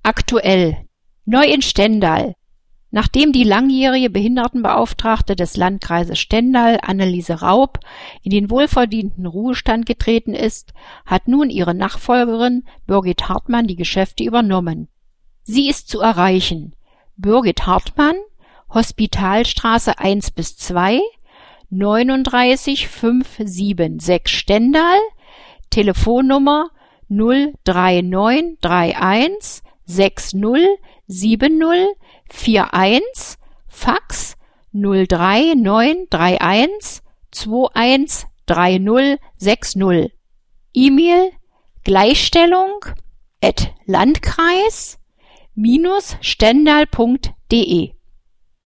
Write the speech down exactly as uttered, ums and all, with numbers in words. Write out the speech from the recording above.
Aktuell. Neu in Stendal. Nachdem die langjährige Behindertenbeauftragte des Landkreises Stendal, Anneliese Raub, in den wohlverdienten Ruhestand getreten ist, hat nun ihre Nachfolgerin Birgit Hartmann die Geschäfte übernommen. Sie ist zu erreichen. Birgit Hartmann, Hospitalstraße eins bis zwei, neununddreißig fünfhundertsechsundsiebzig Stendal, Telefonnummer null drei neun drei eins sechs null sieben null vier eins, Fax null drei neun drei eins zwei eins drei null sechs null, E-Mail Gleichstellung at landkreis Stendal punkt de.